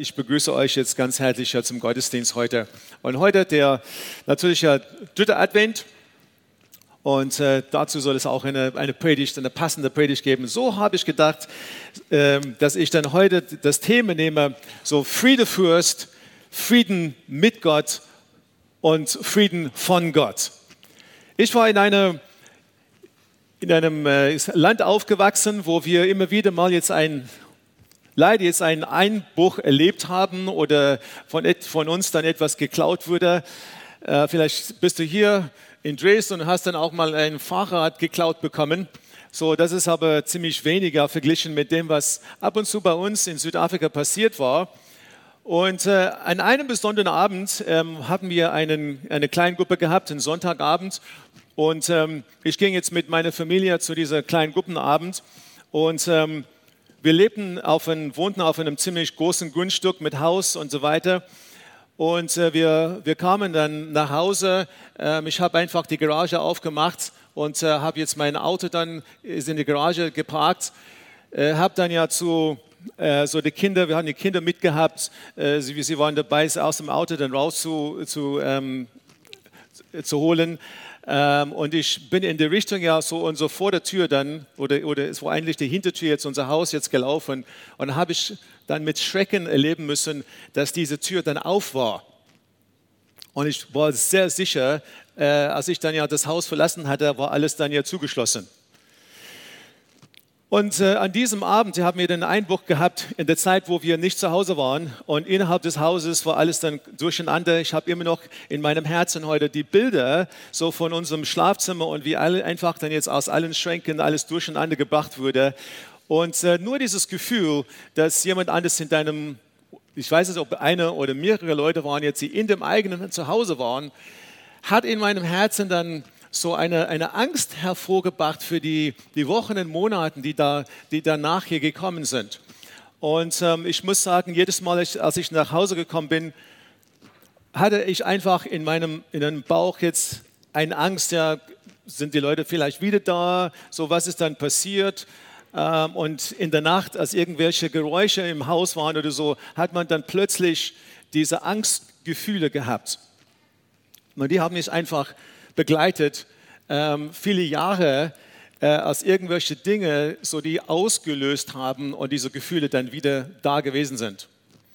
Ich begrüße euch jetzt ganz herzlich zum Gottesdienst heute. Und heute der dritte Advent. Und dazu soll es auch eine Predigt, eine passende Predigt geben. So habe ich gedacht, dass ich dann heute das Thema nehme, so Friedefürst, Frieden mit Gott und Frieden von Gott. Ich war in einem Land aufgewachsen, wo wir immer wieder mal leider jetzt einen Einbruch erlebt haben oder von uns dann etwas geklaut wurde. Vielleicht bist du hier in Dresden und hast dann auch mal ein Fahrrad geklaut bekommen. So, das ist aber ziemlich weniger verglichen mit dem, was ab und zu bei uns in Südafrika passiert war. Und an einem besonderen Abend hatten wir eine kleine Gruppe gehabt, einen Sonntagabend. Und ich ging jetzt mit meiner Familie zu dieser kleinen Gruppenabend und wir wohnten auf einem ziemlich großen Grundstück mit Haus und so weiter. Und wir kamen dann nach Hause. Ich habe einfach die Garage aufgemacht und habe jetzt mein Auto dann in die Garage geparkt. Habe dann ja wir haben die Kinder mitgehabt. Sie waren dabei, sie aus dem Auto dann rauszuholen. Und ich bin in die Richtung ja so und so vor der Tür dann, oder es war eigentlich die Hintertür jetzt unser Haus jetzt gelaufen. Und dann habe ich dann mit Schrecken erleben müssen, dass diese Tür dann auf war. Und ich war sehr sicher, als ich dann ja das Haus verlassen hatte, war alles dann ja zugeschlossen. Und an diesem Abend haben wir den Einbruch gehabt in der Zeit, wo wir nicht zu Hause waren. Und innerhalb des Hauses war alles dann durcheinander. Ich habe immer noch in meinem Herzen heute die Bilder so von unserem Schlafzimmer und wie einfach dann jetzt aus allen Schränken alles durcheinander gebracht wurde. Und nur dieses Gefühl, dass jemand anderes ich weiß nicht, ob einer oder mehrere Leute waren jetzt, die in dem eigenen Zuhause waren, hat in meinem Herzen dann so eine Angst hervorgebracht für die Wochen und Monate, die danach hier gekommen sind. Und ich muss sagen, jedes Mal, als ich nach Hause gekommen bin, hatte ich einfach in meinem Bauch jetzt eine Angst, ja, sind die Leute vielleicht wieder da, so was ist dann passiert? Und in der Nacht, als irgendwelche Geräusche im Haus waren oder so, hat man dann plötzlich diese Angstgefühle gehabt. Und die haben mich einfach begleitet, viele Jahre, als irgendwelche Dinge, so die ausgelöst haben und diese Gefühle dann wieder da gewesen sind.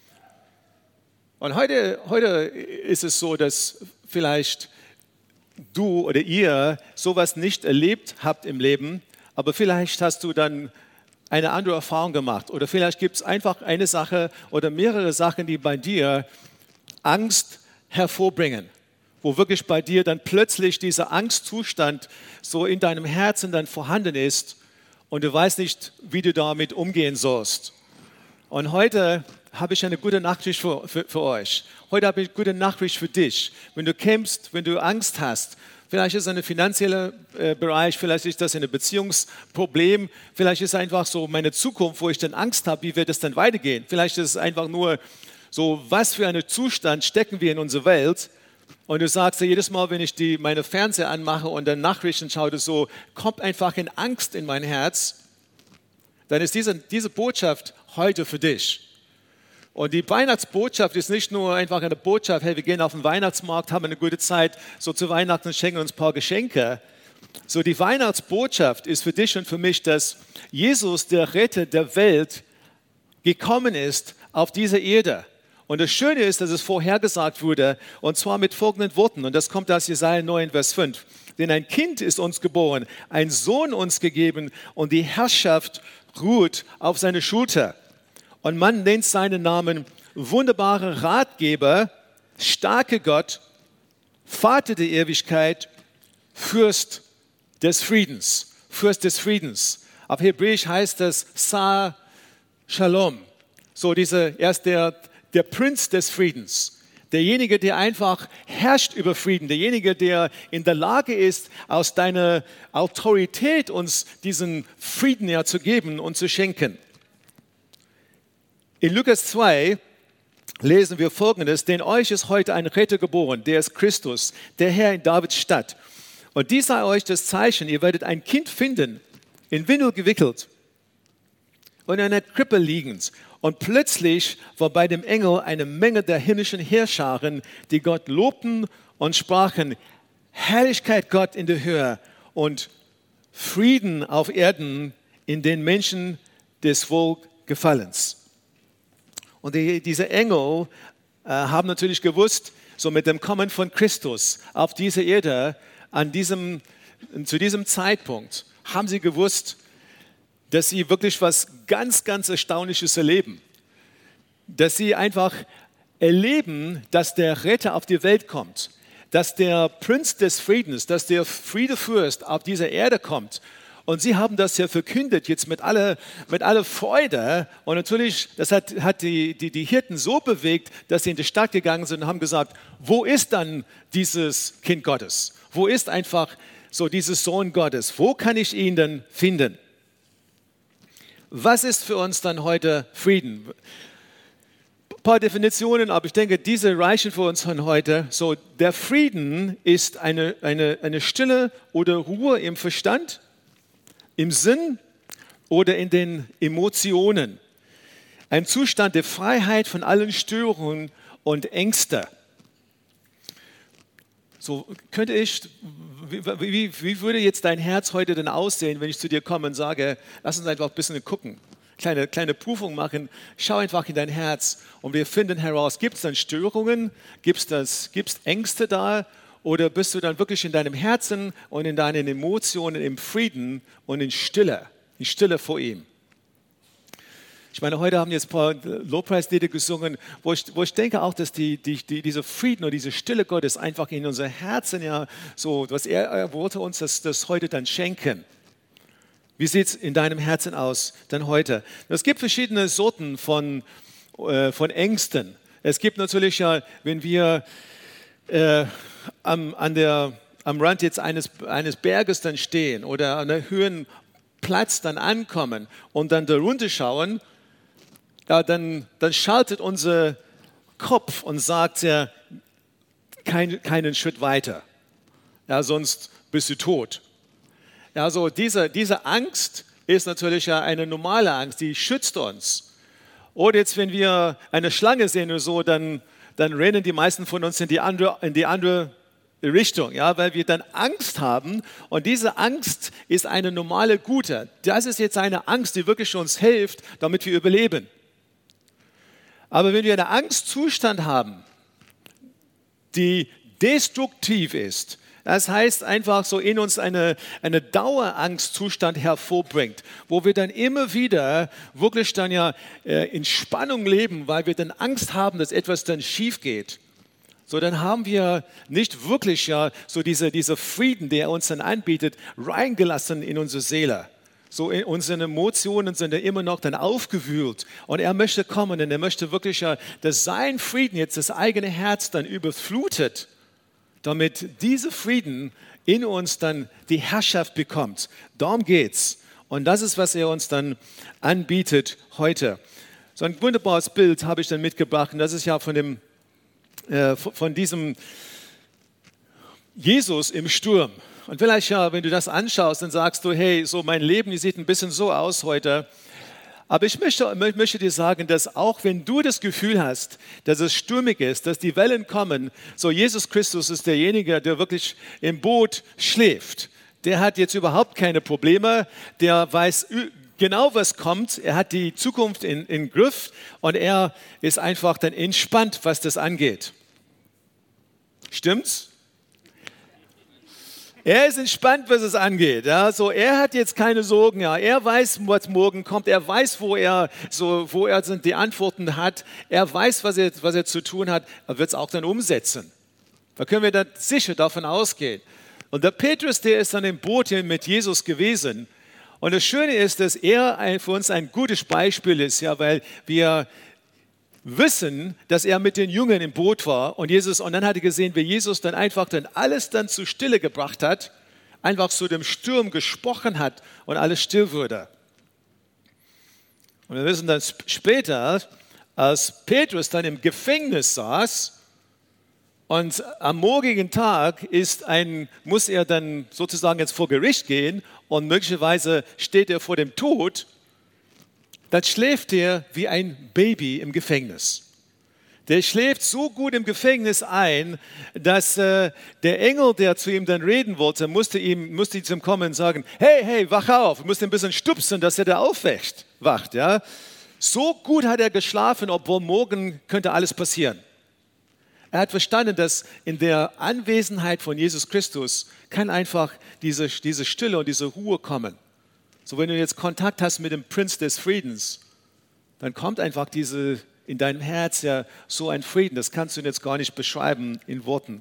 Und heute ist es so, dass vielleicht du oder ihr sowas nicht erlebt habt im Leben, aber vielleicht hast du dann eine andere Erfahrung gemacht oder vielleicht gibt es einfach eine Sache oder mehrere Sachen, die bei dir Angst hervorbringen, wo wirklich bei dir dann plötzlich dieser Angstzustand so in deinem Herzen dann vorhanden ist und du weißt nicht, wie du damit umgehen sollst. Und heute habe ich eine gute Nachricht für euch. Heute habe ich eine gute Nachricht für dich. Wenn du kämpfst, wenn du Angst hast, vielleicht ist es ein finanzieller Bereich, vielleicht ist das ein Beziehungsproblem, vielleicht ist es einfach so meine Zukunft, wo ich dann Angst habe, wie wird es dann weitergehen. Vielleicht ist es einfach nur so, was für einen Zustand stecken wir in unserer Welt. Und du sagst ja jedes Mal, wenn ich meine Fernseher anmache und dann Nachrichten schaue, so kommt einfach eine Angst in mein Herz, dann ist diese Botschaft heute für dich. Und die Weihnachtsbotschaft ist nicht nur einfach eine Botschaft, hey, wir gehen auf den Weihnachtsmarkt, haben eine gute Zeit, so zu Weihnachten schenken uns ein paar Geschenke. So die Weihnachtsbotschaft ist für dich und für mich, dass Jesus, der Retter der Welt, gekommen ist auf diese Erde. Und das Schöne ist, dass es vorhergesagt wurde, und zwar mit folgenden Worten, und das kommt aus Jesaja 9, Vers 5. Denn ein Kind ist uns geboren, ein Sohn uns gegeben, und die Herrschaft ruht auf seine Schulter. Und man nennt seinen Namen wunderbarer Ratgeber, starker Gott, Vater der Ewigkeit, Fürst des Friedens. Fürst des Friedens. Auf Hebräisch heißt das Sar Shalom. So er ist der Prinz des Friedens. Derjenige, der einfach herrscht über Frieden. Derjenige, der in der Lage ist, aus deiner Autorität uns diesen Frieden ja zu geben und zu schenken. In Lukas 2 lesen wir Folgendes: Denn euch ist heute ein Retter geboren, der ist Christus, der Herr in Davids Stadt. Und dies sei euch das Zeichen, ihr werdet ein Kind finden, in Windel gewickelt und in einer Krippe liegend. Und plötzlich war bei dem Engel eine Menge der himmlischen Heerscharen, die Gott lobten und sprachen, Herrlichkeit Gott in der Höhe und Frieden auf Erden in den Menschen des Wohlgefallens. Und diese Engel haben natürlich gewusst, so mit dem Kommen von Christus auf diese Erde, zu diesem Zeitpunkt, haben sie gewusst, dass sie wirklich was ganz, ganz Erstaunliches erleben. Dass sie einfach erleben, dass der Retter auf die Welt kommt, dass der Prinz des Friedens, dass der Friedefürst auf diese Erde kommt. Und sie haben das ja verkündet jetzt mit aller Freude. Und natürlich, das hat die Hirten so bewegt, dass sie in die Stadt gegangen sind und haben gesagt, wo ist dann dieses Kind Gottes? Wo ist einfach so dieses Sohn Gottes? Wo kann ich ihn denn finden? Was ist für uns dann heute Frieden? Ein paar Definitionen, aber ich denke, diese reichen für uns von heute. So, der Frieden ist eine Stille oder Ruhe im Verstand, im Sinn oder in den Emotionen. Ein Zustand der Freiheit von allen Störungen und Ängsten. So könnte ich, wie würde jetzt dein Herz heute denn aussehen, wenn ich zu dir komme und sage, lass uns einfach ein bisschen gucken, kleine Prüfung machen, schau einfach in dein Herz und wir finden heraus, gibt es dann Störungen, gibt es Ängste da oder bist du dann wirklich in deinem Herzen und in deinen Emotionen im Frieden und in Stille vor ihm. Ich meine, heute haben jetzt ein paar Lobpreislieder gesungen, wo ich denke auch, dass dieser Frieden oder diese Stille Gottes einfach in unser Herzen ja so, was er wollte uns das heute dann schenken. Wie sieht es in deinem Herzen aus dann heute? Es gibt verschiedene Sorten von Ängsten. Es gibt natürlich ja, wenn wir am Rand jetzt eines Berges dann stehen oder an einem höheren Platz dann ankommen und dann darunter schauen, ja, dann schaltet unser Kopf und sagt ja, keinen Schritt weiter. Ja, sonst bist du tot. Ja, so diese Angst ist natürlich ja eine normale Angst, die schützt uns. Oder jetzt, wenn wir eine Schlange sehen oder so, dann rennen die meisten von uns in die andere Richtung, ja, weil wir dann Angst haben und diese Angst ist eine normale Gute. Das ist jetzt eine Angst, die wirklich uns hilft, damit wir überleben. Aber wenn wir einen Angstzustand haben, die destruktiv ist, das heißt einfach so in uns eine Dauerangstzustand hervorbringt, wo wir dann immer wieder wirklich dann ja in Spannung leben, weil wir dann Angst haben, dass etwas dann schief geht. So, dann haben wir nicht wirklich ja so diese Frieden, der er uns dann anbietet, reingelassen in unsere Seele. So, unsere Emotionen sind ja immer noch dann aufgewühlt und er möchte kommen und er möchte wirklich ja, dass sein Frieden jetzt das eigene Herz dann überflutet, damit dieser Frieden in uns dann die Herrschaft bekommt. Darum geht's. Und das ist, was er uns dann anbietet heute. So ein wunderbares Bild habe ich dann mitgebracht und das ist ja von diesem Jesus im Sturm. Und vielleicht ja, wenn du das anschaust, dann sagst du, hey, so mein Leben, die sieht ein bisschen so aus heute. Aber ich möchte dir sagen, dass auch wenn du das Gefühl hast, dass es stürmig ist, dass die Wellen kommen, so Jesus Christus ist derjenige, der wirklich im Boot schläft. Der hat jetzt überhaupt keine Probleme, der weiß genau, was kommt. Er hat die Zukunft im Griff und er ist einfach dann entspannt, was das angeht. Stimmt's? Er ist entspannt, was es angeht. Ja, so, er hat jetzt keine Sorgen. Ja. Er weiß, was morgen kommt. Er weiß, wo er die Antworten hat. Er weiß, was er zu tun hat. Er wird es auch dann umsetzen. Da können wir dann sicher davon ausgehen. Und der Petrus, der ist dann im Boot hier mit Jesus gewesen. Und das Schöne ist, dass er für uns ein gutes Beispiel ist, ja, weil wir wissen, dass er mit den Jüngern im Boot war und dann hat er gesehen, wie Jesus dann einfach dann alles dann zur Stille gebracht hat, einfach zu dem Sturm gesprochen hat und alles still wurde. Und wir wissen dann später, als Petrus dann im Gefängnis saß und am morgigen Tag muss er dann sozusagen jetzt vor Gericht gehen und möglicherweise steht er vor dem Tod. dann schläft er wie ein Baby im Gefängnis. Der schläft so gut im Gefängnis ein, dass der Engel, der zu ihm dann reden wollte, musste zum Kommen und sagen, hey, wach auf. Du musst ihn ein bisschen stupsen, dass er da wacht. Ja? So gut hat er geschlafen, obwohl morgen könnte alles passieren. Er hat verstanden, dass in der Anwesenheit von Jesus Christus kann einfach diese Stille und diese Ruhe kommen. So, wenn du jetzt Kontakt hast mit dem Prinz des Friedens, dann kommt einfach in deinem Herz ja so ein Frieden. Das kannst du jetzt gar nicht beschreiben in Worten.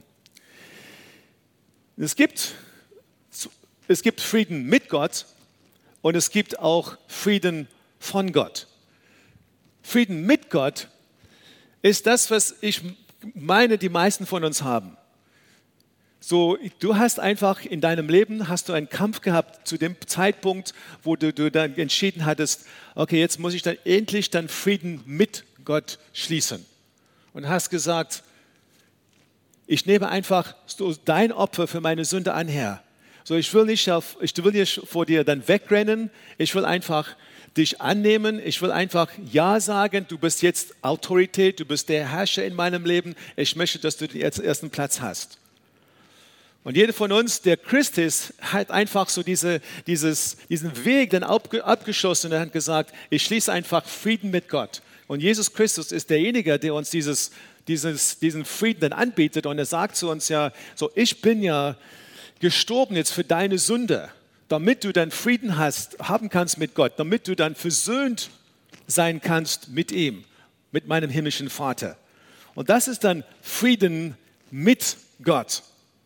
Es gibt Frieden mit Gott und es gibt auch Frieden von Gott. Frieden mit Gott ist das, was ich meine, die meisten von uns haben. So, du hast einfach in deinem Leben einen Kampf gehabt zu dem Zeitpunkt, wo du dann entschieden hattest, okay, jetzt muss ich dann endlich Frieden mit Gott schließen. Und hast gesagt, ich nehme einfach dein Opfer für meine Sünde an, Herr. So, ich will nicht vor dir dann wegrennen, ich will einfach dich annehmen, ich will einfach Ja sagen, du bist jetzt Autorität, du bist der Herrscher in meinem Leben, ich möchte, dass du den ersten Platz hast. Und jeder von uns, der Christ ist, hat einfach so diesen Weg dann abgeschlossen und hat gesagt, ich schließe einfach Frieden mit Gott. Und Jesus Christus ist derjenige, der uns diesen Frieden dann anbietet. Und er sagt zu uns ja, so, ich bin ja gestorben jetzt für deine Sünde, damit du dann Frieden haben kannst mit Gott, damit du dann versöhnt sein kannst mit ihm, mit meinem himmlischen Vater. Und das ist dann Frieden mit Gott.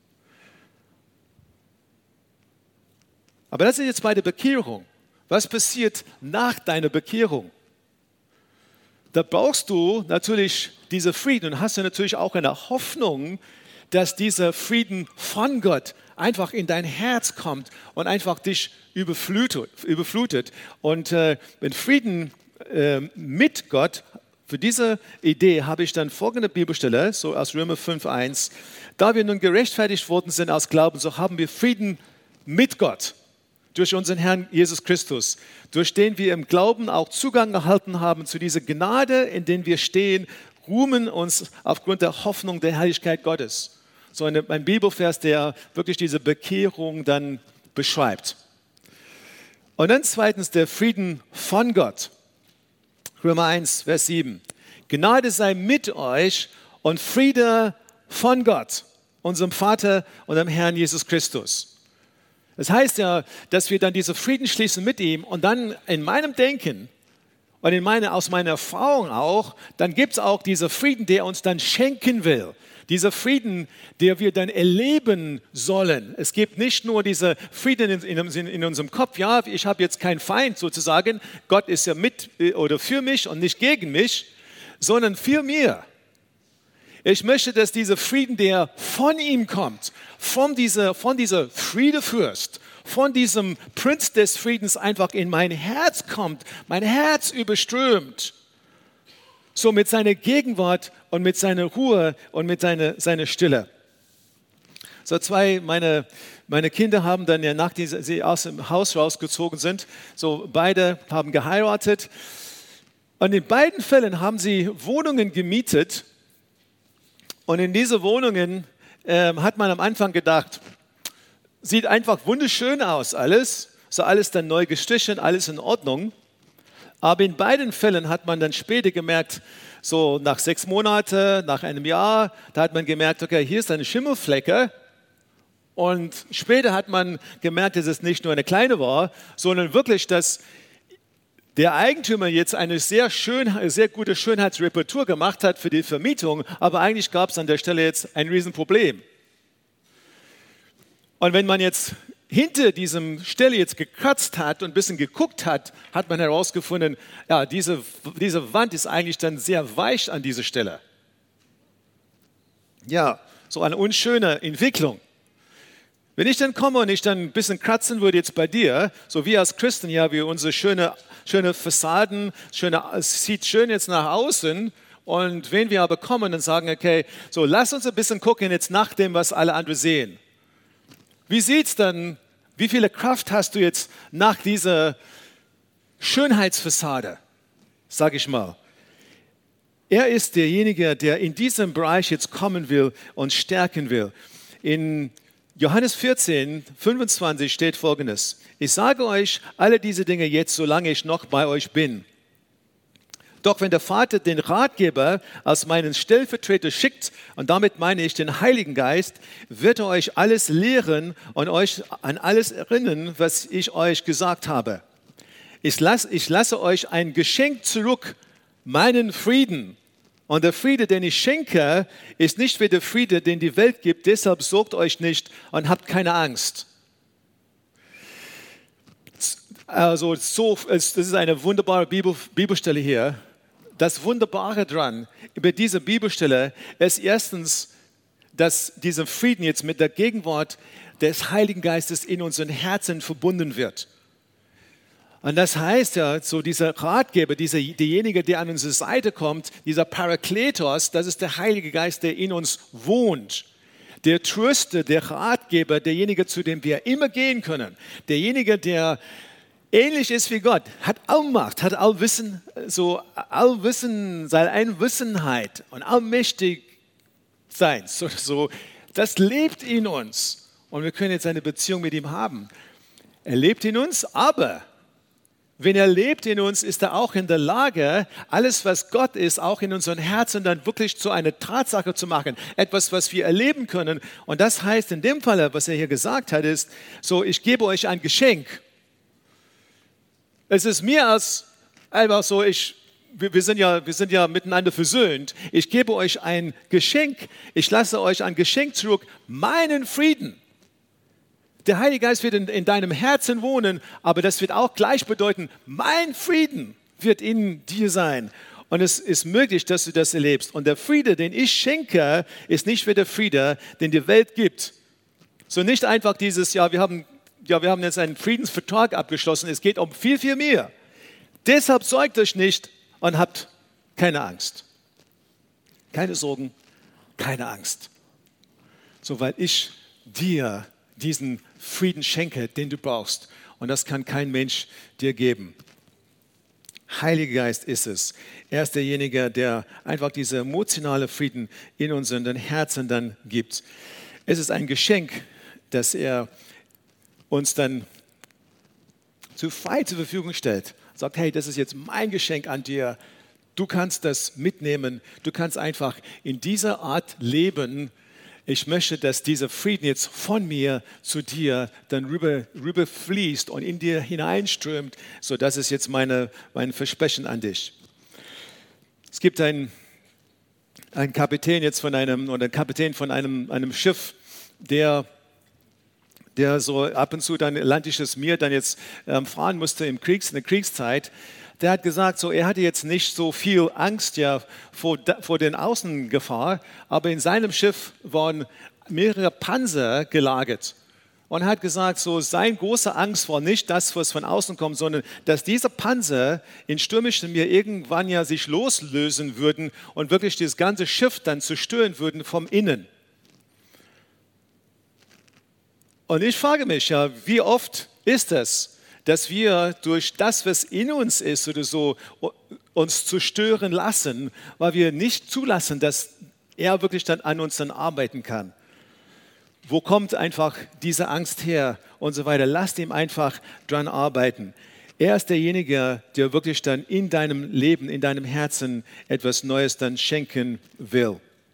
Aber das ist jetzt bei der Bekehrung. Was passiert nach deiner Bekehrung? Da brauchst du natürlich diesen Frieden und hast du natürlich auch eine Hoffnung, dass dieser Frieden von Gott einfach in dein Herz kommt und einfach dich überflutet. Und wenn Frieden mit Gott, für diese Idee habe ich dann folgende Bibelstelle, so aus Römer 5,1. Da wir nun gerechtfertigt worden sind aus Glauben, so haben wir Frieden mit Gott. Durch unseren Herrn Jesus Christus, durch den wir im Glauben auch Zugang erhalten haben zu dieser Gnade, in der wir stehen, ruhen uns aufgrund der Hoffnung der Herrlichkeit Gottes. So ein Bibelvers, der wirklich diese Bekehrung dann beschreibt. Und dann zweitens der Frieden von Gott. Römer 1, Vers 7. Gnade sei mit euch und Friede von Gott, unserem Vater und dem Herrn Jesus Christus. Das heißt ja, dass wir dann diesen Frieden schließen mit ihm und dann in meinem Denken und aus meiner Erfahrung auch, dann gibt es auch diesen Frieden, der uns dann schenken will. Dieser Frieden, der wir dann erleben sollen. Es gibt nicht nur diesen Frieden in unserem Kopf, ja, ich habe jetzt keinen Feind sozusagen, Gott ist ja mit oder für mich und nicht gegen mich, sondern für mir. Ich möchte, dass dieser Frieden, der von ihm kommt, von dieser Friedefürst, von diesem Prinz des Friedens einfach in mein Herz kommt, mein Herz überströmt. So mit seiner Gegenwart und mit seiner Ruhe und mit seiner Stille. So meine Kinder haben dann ja, nachdem sie aus dem Haus rausgezogen sind, so beide haben geheiratet. Und in beiden Fällen haben sie Wohnungen gemietet. Und in diese Wohnungen hat man am Anfang gedacht, sieht einfach wunderschön aus alles, so alles dann neu gestrichen, alles in Ordnung. Aber in beiden Fällen hat man dann später gemerkt, so nach 6 Monaten, nach einem Jahr, da hat man gemerkt, okay, hier ist eine Schimmelflecke. Und später hat man gemerkt, dass es nicht nur eine kleine war, sondern wirklich, dass der Eigentümer jetzt eine sehr gute Schönheitsreparatur gemacht hat für die Vermietung, aber eigentlich gab es an der Stelle jetzt ein Riesenproblem. Und wenn man jetzt hinter diesem Stelle jetzt gekratzt hat und ein bisschen geguckt hat, hat man herausgefunden, ja, diese Wand ist eigentlich dann sehr weich an dieser Stelle. Ja, so eine unschöne Entwicklung. Wenn ich dann komme und ich dann ein bisschen kratzen würde jetzt bei dir, so wie als Christen, ja, wie unsere schöne Fassaden, es sieht schön jetzt nach außen, und wenn wir aber kommen und sagen, okay, so lass uns ein bisschen gucken jetzt nach dem, was alle anderen sehen. Wie sieht's dann, wie viel Kraft hast du jetzt nach dieser Schönheitsfassade? sage ich mal. Er ist derjenige, der in diesem Bereich jetzt kommen will und stärken will. In Johannes 14, 25 steht Folgendes: Ich sage euch alle diese Dinge jetzt, solange ich noch bei euch bin. Doch wenn der Vater den Ratgeber als meinen Stellvertreter schickt, und damit meine ich den Heiligen Geist, wird er euch alles lehren und euch an alles erinnern, was ich euch gesagt habe. Ich lasse euch ein Geschenk zurück, meinen Frieden. Und der Friede, den ich schenke, ist nicht wie der Friede, den die Welt gibt. Deshalb sorgt euch nicht und habt keine Angst. Also das ist eine wunderbare Bibelstelle hier. Das Wunderbare dran über diese Bibelstelle ist erstens, dass dieser Frieden jetzt mit der Gegenwart des Heiligen Geistes in unseren Herzen verbunden wird. Und das heißt ja, so dieser Ratgeber, derjenige, der an unsere Seite kommt, dieser Parakletos, das ist der Heilige Geist, der in uns wohnt. Der Tröster, der Ratgeber, derjenige, zu dem wir immer gehen können. Derjenige, der ähnlich ist wie Gott, hat Allmacht, hat Allwissen, seine Einwissenheit und allmächtig sein. Das lebt in uns und wir können jetzt eine Beziehung mit ihm haben. Er lebt in uns, aber wenn er lebt in uns, ist er auch in der Lage, alles, was Gott ist, auch in unseren Herzen dann wirklich zu einer Tatsache zu machen. Etwas, was wir erleben können. Und das heißt in dem Fall, was er hier gesagt hat, ist, so, ich gebe euch ein Geschenk. Es ist mehr als einfach so, wir sind ja miteinander versöhnt. Ich gebe euch ein Geschenk. Ich lasse euch ein Geschenk zurück, meinen Frieden. Der Heilige Geist wird in deinem Herzen wohnen, aber das wird auch gleich bedeuten, mein Frieden wird in dir sein. Und es ist möglich, dass du das erlebst. Und der Friede, den ich schenke, ist nicht wie der Friede, den die Welt gibt. So nicht einfach dieses, wir haben jetzt einen Friedensvertrag abgeschlossen. Es geht um viel, viel mehr. Deshalb sorgt euch nicht und habt keine Angst. Keine Sorgen, keine Angst. So, weil ich dir diesen Frieden schenke, den du brauchst. Und das kann kein Mensch dir geben. Heiliger Geist ist es. Er ist derjenige, der einfach diese emotionale Frieden in unseren Herzen dann gibt. Es ist ein Geschenk, das er uns dann frei zur Verfügung stellt. Sagt, hey, das ist jetzt mein Geschenk an dir. Du kannst das mitnehmen. Du kannst einfach in dieser Art leben. Ich möchte, dass dieser Frieden jetzt von mir zu dir dann rüber fließt und in dir hineinströmt. So, das ist jetzt mein Versprechen an dich. Es gibt einen Kapitän jetzt von einem Schiff, der so ab und zu dann Atlantisches Meer dann jetzt fahren musste in der Kriegszeit. Der hat gesagt, so, er hatte jetzt nicht so viel Angst vor den Außengefahr, aber in seinem Schiff waren mehrere Panzer gelagert. Und er hat gesagt, so, seine große Angst war nicht das, was von außen kommt, sondern dass diese Panzer in stürmischem Meer irgendwann ja sich loslösen würden und wirklich das ganze Schiff dann zerstören würden vom Innen. Und ich frage mich ja, wie oft ist es, dass wir durch das, was in uns ist oder so, uns zerstören lassen, weil wir nicht zulassen, dass er wirklich dann an uns dann arbeiten kann. Wo kommt einfach diese Angst her und so weiter? Lasst ihm einfach dran arbeiten. Er ist derjenige, der wirklich dann in deinem Leben, in deinem Herzen etwas Neues dann schenken will.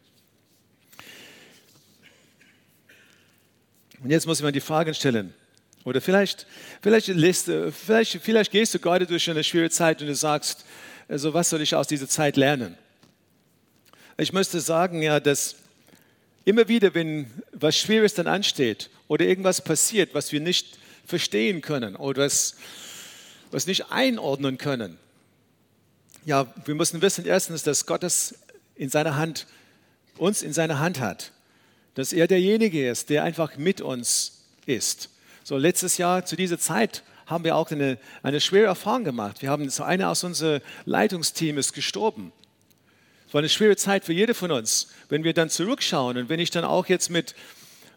Und jetzt muss ich mal die Frage stellen, oder vielleicht gehst du gerade durch eine schwere Zeit und du sagst, also was soll ich aus dieser Zeit lernen? Ich möchte sagen, ja, dass immer wieder, wenn was Schweres dann ansteht oder irgendwas passiert, was wir nicht verstehen können oder was nicht einordnen können, ja, wir müssen wissen erstens, dass Gott es uns in seiner Hand hat. Dass er derjenige ist, der einfach mit uns ist. So, letztes Jahr zu dieser Zeit haben wir auch eine schwere Erfahrung gemacht. Einer aus unserem Leitungsteam ist gestorben. Es war eine schwere Zeit für jede von uns. Wenn wir dann zurückschauen und wenn ich dann auch jetzt mit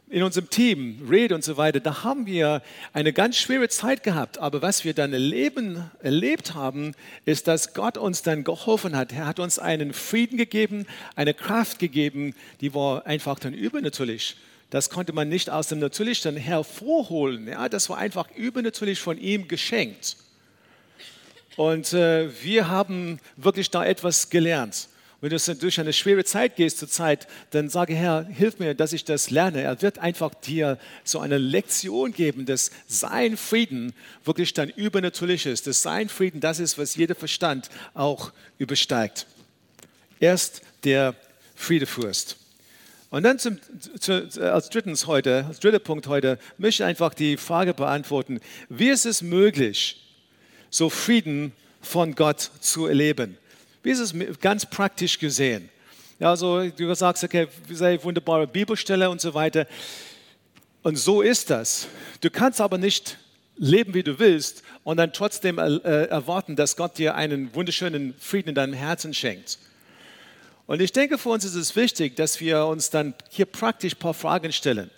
in unserem Team rede und so weiter, da haben wir eine ganz schwere Zeit gehabt. Aber was wir dann erlebt haben, ist, dass Gott uns dann geholfen hat. Er hat uns einen Frieden gegeben, eine Kraft gegeben, die war einfach dann übernatürlich. Das konnte man nicht aus dem Natürlichen hervorholen. Ja, das war einfach übernatürlich von ihm geschenkt. Und wir haben wirklich da etwas gelernt. Wenn du durch eine schwere Zeit gehst zur Zeit, dann sage, Herr, hilf mir, dass ich das lerne. Er wird einfach dir so eine Lektion geben, dass sein Frieden wirklich dann übernatürlich ist. Dass sein Frieden das ist, was jeder Verstand auch übersteigt. Erst der Friedefürst. Und dann als dritter Punkt heute, möchte ich einfach die Frage beantworten, wie ist es möglich, so Frieden von Gott zu erleben? Wie ist es ganz praktisch gesehen? Ja, also du sagst, okay, sehr wunderbare Bibelstelle und so weiter. Und so ist das. Du kannst aber nicht leben, wie du willst und dann trotzdem erwarten, dass Gott dir einen wunderschönen Frieden in deinem Herzen schenkt. Und ich denke, für uns ist es wichtig, dass wir uns dann hier praktisch ein paar Fragen stellen.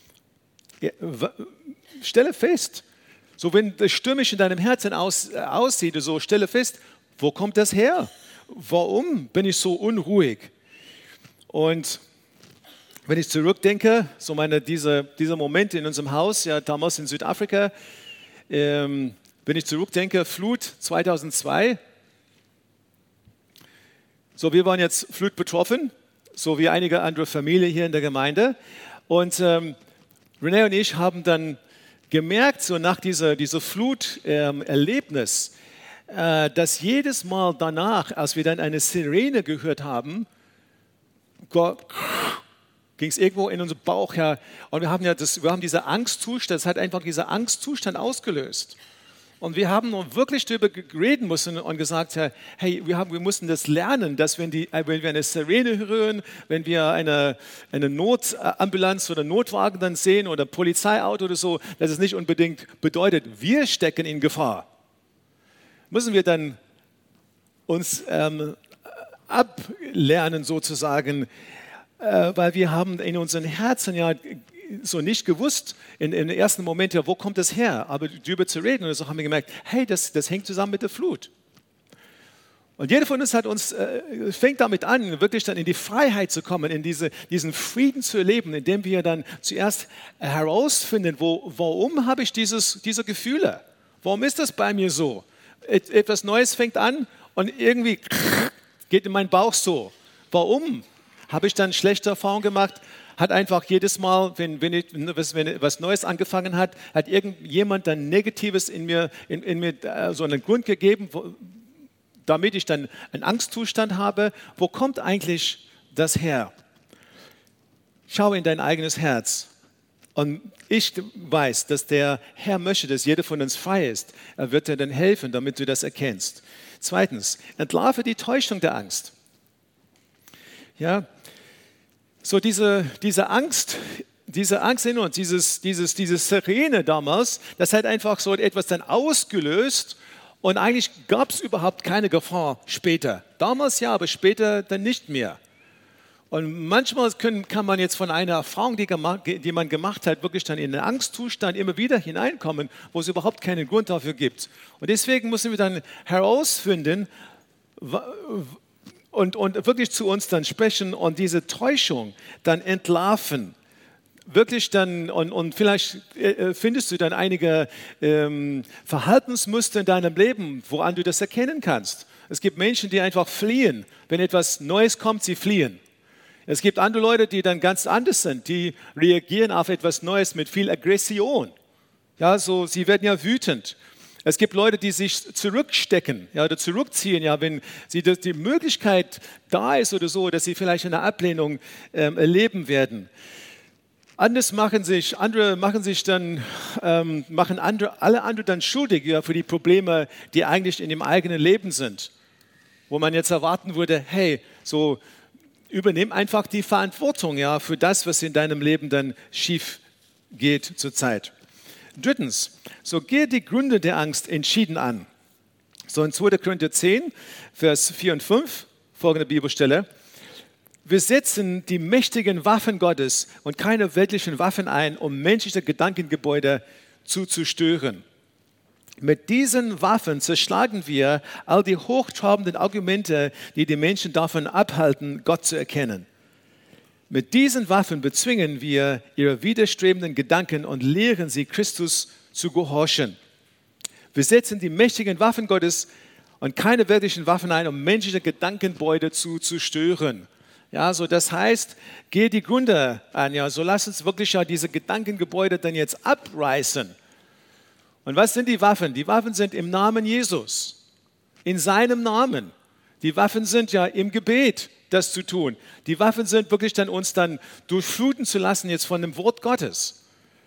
Stelle fest, so wenn es stürmisch in deinem Herzen aussieht, so stelle fest, wo kommt das her? Warum bin ich so unruhig? Und wenn ich zurückdenke, so dieser Moment in unserem Haus, ja damals in Südafrika, wenn ich zurückdenke, Flut 2002, so wir waren jetzt flutbetroffen, so wie einige andere Familien hier in der Gemeinde. Und René und ich haben dann gemerkt, so nach dieser Fluterlebnis, dass jedes Mal danach, als wir dann eine Sirene gehört haben, ging es irgendwo in unseren Bauch her. Und wir haben diese Angstzustand, das hat einfach dieser Angstzustand ausgelöst. Und wir haben nun wirklich darüber reden müssen und gesagt, hey, wir mussten das lernen, dass wenn wir eine Sirene hören, wenn wir eine Notambulanz oder Notwagen dann sehen oder ein Polizeiauto oder so, dass es nicht unbedingt bedeutet, wir stecken in Gefahr. Müssen wir dann uns ablernen sozusagen, weil wir haben in unseren Herzen ja so nicht gewusst, im ersten Moment, ja, wo kommt das her? Aber darüber zu reden, und so haben wir gemerkt, hey, das hängt zusammen mit der Flut. Und jeder von uns fängt damit an, wirklich dann in die Freiheit zu kommen, in diesen Frieden zu erleben, indem wir dann zuerst herausfinden, warum habe ich diese Gefühle? Warum ist das bei mir so? Etwas Neues fängt an und irgendwie geht in meinen Bauch so. Warum? Habe ich dann schlechte Erfahrungen gemacht? Hat einfach jedes Mal, wenn was Neues angefangen hat irgendjemand dann Negatives in mir so einen Grund gegeben, damit ich dann einen Angstzustand habe. Wo kommt eigentlich das her? Schau in dein eigenes Herz. Und ich weiß, dass der Herr möchte, dass jeder von uns frei ist. Er wird dir dann helfen, damit du das erkennst. Zweitens, entlarve die Täuschung der Angst. Ja, so diese Angst in uns, diese Sirene damals, das hat einfach so etwas dann ausgelöst und eigentlich gab es überhaupt keine Gefahr später. Damals ja, aber später dann nicht mehr. Und manchmal kann man jetzt von einer Erfahrung, die man gemacht hat, wirklich dann in einen Angstzustand immer wieder hineinkommen, wo es überhaupt keinen Grund dafür gibt. Und deswegen müssen wir dann herausfinden und wirklich zu uns dann sprechen und diese Täuschung dann entlarven. Wirklich dann, und vielleicht findest du dann einige Verhaltensmuster in deinem Leben, woran du das erkennen kannst. Es gibt Menschen, die einfach fliehen. Wenn etwas Neues kommt, sie fliehen. Es gibt andere Leute, die dann ganz anders sind, die reagieren auf etwas Neues mit viel Aggression. Ja, so, sie werden ja wütend. Es gibt Leute, die sich zurückstecken, ja, oder zurückziehen, ja, wenn die Möglichkeit da ist oder so, dass sie vielleicht eine Ablehnung erleben werden. Alle anderen dann schuldig, ja, für die Probleme, die eigentlich in dem eigenen Leben sind. Wo man jetzt erwarten würde, hey, so übernimm einfach die Verantwortung, ja, für das, was in deinem Leben dann schief geht zurzeit. Drittens, so gehe die Gründe der Angst entschieden an. So in 2. Korinther 10, Vers 4 und 5, folgende Bibelstelle. wir setzen die mächtigen Waffen Gottes und keine weltlichen Waffen ein, um menschliche Gedankengebäude zu zerstören. Mit diesen Waffen zerschlagen wir all die hochtrabenden Argumente, die die Menschen davon abhalten, Gott zu erkennen. Mit diesen Waffen bezwingen wir ihre widerstrebenden Gedanken und lehren sie, Christus zu gehorchen. Wir setzen die mächtigen Waffen Gottes und keine weltlichen Waffen ein, um menschliche Gedankengebäude zu zerstören. Ja, so das heißt, geh die Gründe an. Ja, so lass uns wirklich ja diese Gedankengebäude dann jetzt abreißen. Und was sind die Waffen? Die Waffen sind im Namen Jesus, in seinem Namen. Die Waffen sind ja im Gebet, das zu tun. Die Waffen sind wirklich dann uns dann durchfluten zu lassen jetzt von dem Wort Gottes.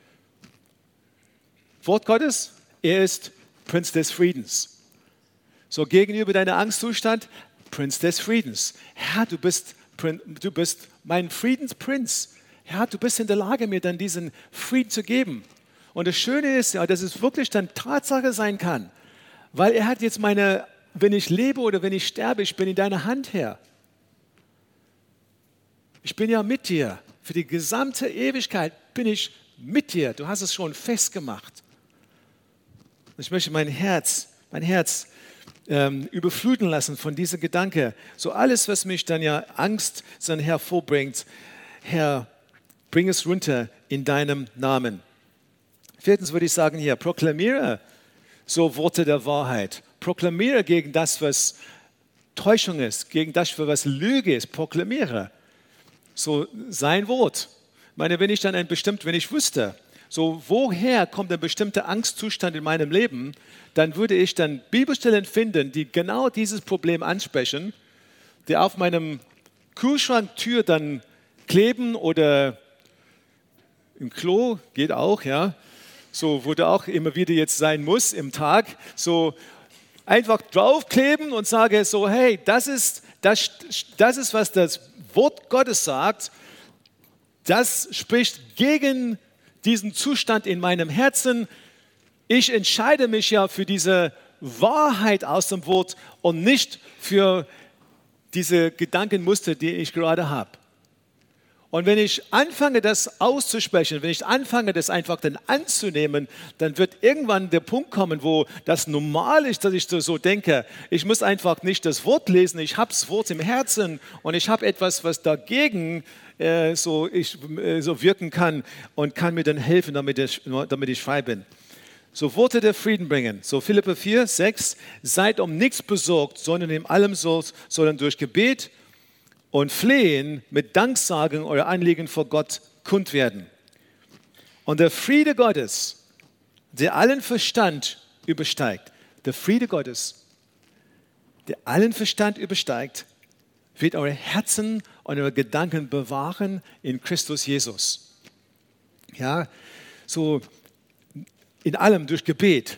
Wort Gottes, er ist Prinz des Friedens. So gegenüber deiner Angstzustand, Prinz des Friedens. Herr, du bist mein Friedensprinz. Herr, du bist in der Lage, mir dann diesen Frieden zu geben. Und das Schöne ist ja, dass es wirklich dann Tatsache sein kann, weil er hat jetzt wenn ich lebe oder wenn ich sterbe, ich bin in deiner Hand, Herr. Ich bin ja mit dir. Für die gesamte Ewigkeit bin ich mit dir. Du hast es schon festgemacht. Ich möchte mein Herz überfluten lassen von diesem Gedanke. So alles, was mich dann ja Angst dann hervorbringt, Herr, bring es runter in deinem Namen. Viertens würde ich sagen hier, proklamiere so Worte der Wahrheit. Proklamiere gegen das, was Täuschung ist, gegen das, was Lüge ist. Proklamiere so sein Wort. Ich meine, wenn ich wüsste, so woher kommt ein bestimmter Angstzustand in meinem Leben, dann würde ich dann Bibelstellen finden, die genau dieses Problem ansprechen, die auf meinem Kühlschranktür dann kleben oder im Klo, geht auch, ja, so wo du auch immer wieder jetzt sein muss im Tag, so einfach draufkleben und sage so, hey, das ist, was das Wort Gottes sagt, das spricht gegen diesen Zustand in meinem Herzen. Ich entscheide mich ja für diese Wahrheit aus dem Wort und nicht für diese Gedankenmuster, die ich gerade habe. Und wenn ich anfange, das auszusprechen, wenn ich anfange, das einfach dann anzunehmen, dann wird irgendwann der Punkt kommen, wo das normal ist, dass ich so denke. Ich muss einfach nicht das Wort lesen, ich habe das Wort im Herzen und ich habe etwas, was dagegen so wirken kann und kann mir dann helfen, damit ich frei bin. So Worte der Frieden bringen. So Philipper 4, 6, seid um nichts besorgt, sondern in allem sondern durch Gebet und Flehen mit Danksagung euer Anliegen vor Gott kund werden. Und der Friede Gottes, der allen Verstand übersteigt, der Friede Gottes, der allen Verstand übersteigt, wird eure Herzen und eure Gedanken bewahren in Christus Jesus. Ja, so in allem durch Gebet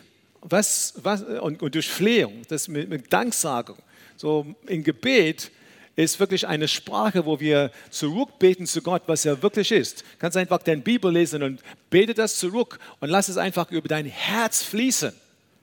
und durch Flehung, das mit Danksagung. So im Gebet ist wirklich eine Sprache, wo wir zurückbeten zu Gott, was er wirklich ist. Du kannst einfach deine Bibel lesen und bete das zurück und lass es einfach über dein Herz fließen.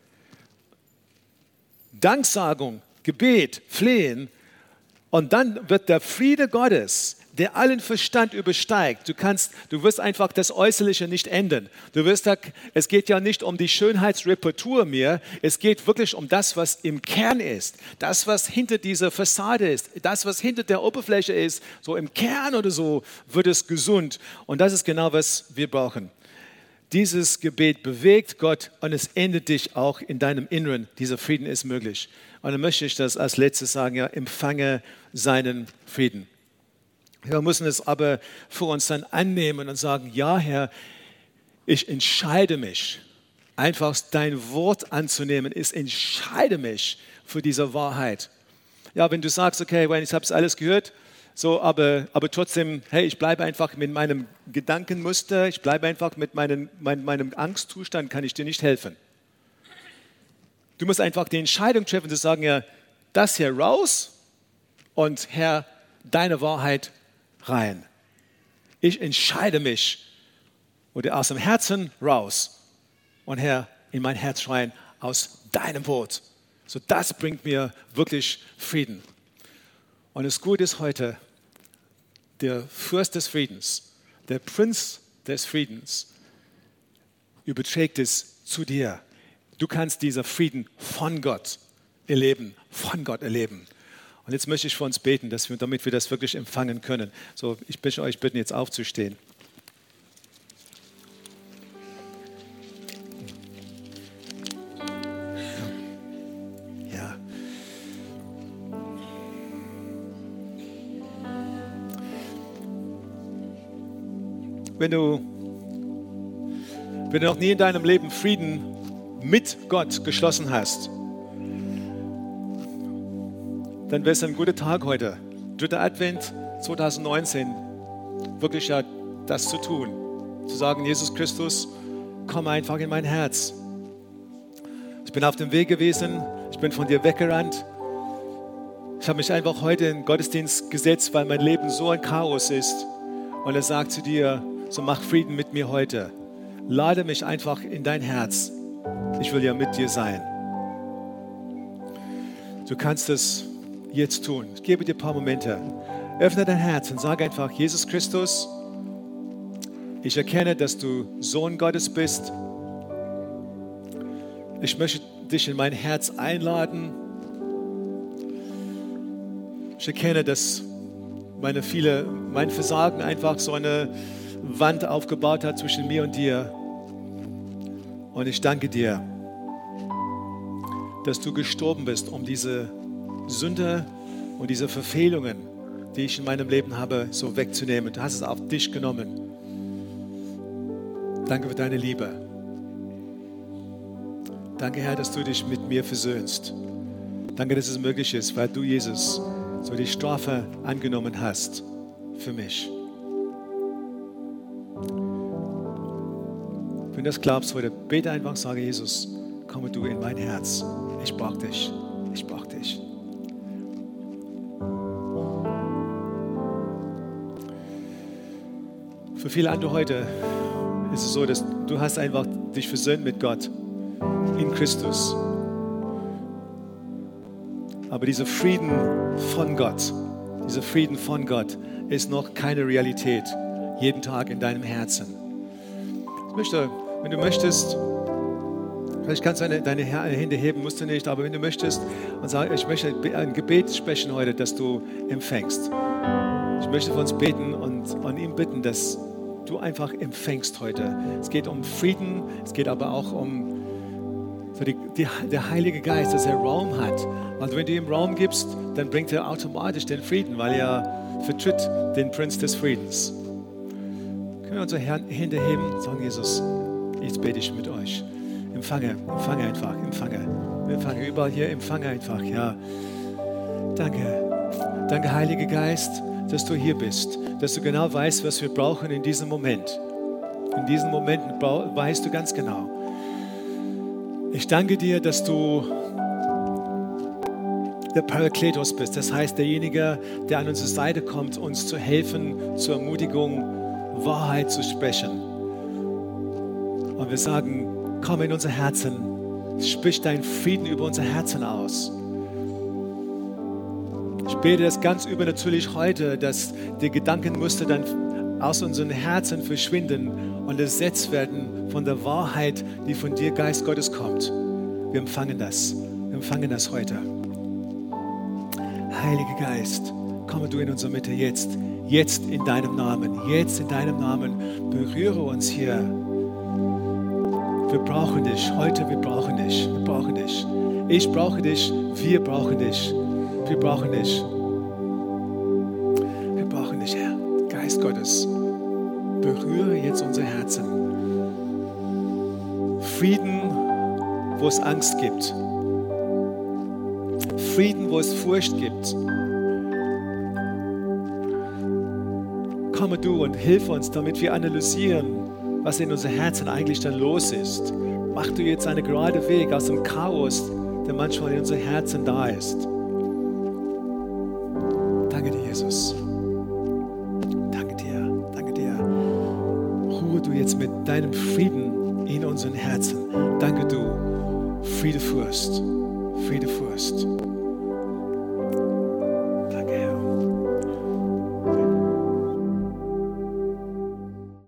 Danksagung, Gebet, Flehen und dann wird der Friede Gottes, der allen Verstand übersteigt. Du wirst einfach das Äußerliche nicht ändern. Es geht ja nicht um die Schönheitsreparatur mehr. Es geht wirklich um das, was im Kern ist. Das, was hinter dieser Fassade ist. Das, was hinter der Oberfläche ist. So im Kern oder so wird es gesund. Und das ist genau, was wir brauchen. Dieses Gebet bewegt Gott und es endet dich auch in deinem Inneren. Dieser Frieden ist möglich. Und dann möchte ich das als letztes sagen, ja, empfange seinen Frieden. Wir müssen es aber für uns dann annehmen und sagen, ja Herr, ich entscheide mich, einfach dein Wort anzunehmen. Ich entscheide mich für diese Wahrheit. Ja, wenn du sagst, okay, ich habe es alles gehört, so, aber trotzdem, hey, ich bleibe einfach mit meinem Gedankenmuster, ich bleibe einfach mit meinem Angstzustand, kann ich dir nicht helfen. Du musst einfach die Entscheidung treffen, zu sagen, ja, das hier raus und Herr, deine Wahrheit rein. Ich entscheide mich oder aus dem Herzen raus und Herr, in mein Herz rein aus deinem Wort. So, das bringt mir wirklich Frieden. Und das Gute ist heute, der Fürst des Friedens, der Prinz des Friedens, überträgt es zu dir. Du kannst diesen Frieden von Gott erleben, Und jetzt möchte ich für uns beten, damit wir das wirklich empfangen können. So, ich möchte euch bitten, jetzt aufzustehen. Ja. Wenn du noch nie in deinem Leben Frieden mit Gott geschlossen hast, dann wäre es ein guter Tag heute, 3. Advent 2019, wirklich ja das zu tun. Zu sagen, Jesus Christus, komm einfach in mein Herz. Ich bin auf dem Weg gewesen, ich bin von dir weggerannt. Ich habe mich einfach heute in den Gottesdienst gesetzt, weil mein Leben so ein Chaos ist. Und er sagt zu dir, so mach Frieden mit mir heute. Lade mich einfach in dein Herz. Ich will ja mit dir sein. Du kannst es jetzt tun. Ich gebe dir ein paar Momente. Öffne dein Herz und sage einfach, Jesus Christus, ich erkenne, dass du Sohn Gottes bist. Ich möchte dich in mein Herz einladen. Ich erkenne, dass mein Versagen einfach so eine Wand aufgebaut hat zwischen mir und dir. Und ich danke dir, dass du gestorben bist, um diese Sünde und diese Verfehlungen, die ich in meinem Leben habe, so wegzunehmen. Du hast es auf dich genommen. Danke für deine Liebe. Danke, Herr, dass du dich mit mir versöhnst. Danke, dass es möglich ist, weil du, Jesus, so die Strafe angenommen hast für mich. Wenn du das glaubst heute, bete einfach und sage, Jesus, komme du in mein Herz. Ich brauche dich. Ich brauche dich. Für viele andere heute ist es so, dass du hast einfach dich versöhnt mit Gott in Christus. Aber dieser Frieden von Gott ist noch keine Realität jeden Tag in deinem Herzen. Ich möchte, wenn du möchtest, vielleicht kannst du deine Hände heben, musst du nicht, aber wenn du möchtest und sagst, ich möchte ein Gebet sprechen heute, dass du empfängst. Ich möchte für uns beten und an ihm bitten, dass du einfach empfängst heute. Es geht um Frieden, es geht aber auch um so der Heilige Geist, dass er Raum hat. Also wenn du ihm Raum gibst, dann bringt er automatisch den Frieden, weil er vertritt den Prinz des Friedens. Können wir unsere Hände heben und sagen, Jesus, jetzt bete ich mit euch. Empfange einfach, empfange überall hier, empfange einfach, ja. Danke, Heiliger Geist, dass du hier bist, dass du genau weißt, was wir brauchen in diesem Moment. In diesen Momenten weißt du ganz genau. Ich danke dir, dass du der Parakletos bist, das heißt derjenige, der an unsere Seite kommt, uns zu helfen, zur Ermutigung, Wahrheit zu sprechen. Und wir sagen, komm in unser Herzen, sprich deinen Frieden über unser Herzen aus. Ich bete das ganz übernatürlich heute, dass die Gedankenmuster dann aus unseren Herzen verschwinden und ersetzt werden von der Wahrheit, die von dir, Geist Gottes, kommt. Wir empfangen das heute. Heiliger Geist, komme du in unsere Mitte jetzt in deinem Namen, berühre uns hier. Wir brauchen dich, heute wir brauchen dich. Ich brauche dich, wir brauchen dich. Wir brauchen dich, Herr. Geist Gottes, berühre jetzt unser Herzen. Frieden, wo es Angst gibt. Frieden, wo es Furcht gibt. Komme du und hilf uns, damit wir analysieren, was in unserem Herzen eigentlich dann los ist. Mach du jetzt einen geraden Weg aus dem Chaos, der manchmal in unserem Herzen da ist. Danke dir, Jesus. Danke dir. Ruhe du jetzt mit deinem Frieden in unseren Herzen. Danke du, Friede Fürst.